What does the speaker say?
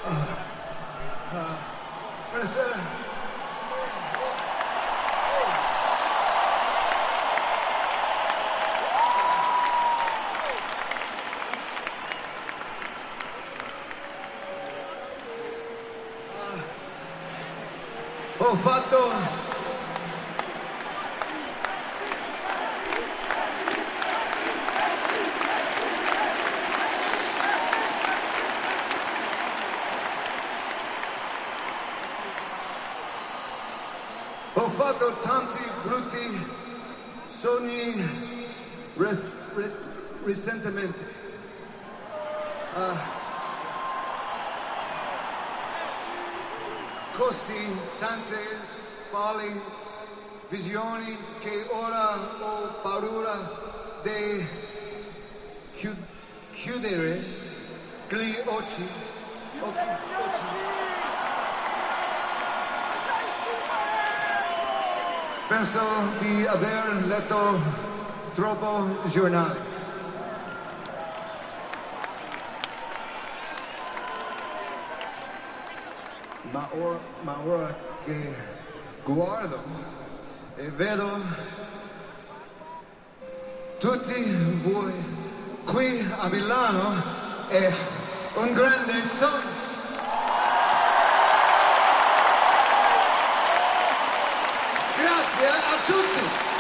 Buonasera. Ho fatto tanti brutti sogni, risentimenti. Così tante folli visioni che ora ho paura di chiudere gli occhi. Penso di aver letto troppo giornali. Ma ora che guardo e vedo tutti voi qui a Milano è un grande sogno. Grazie a tutti!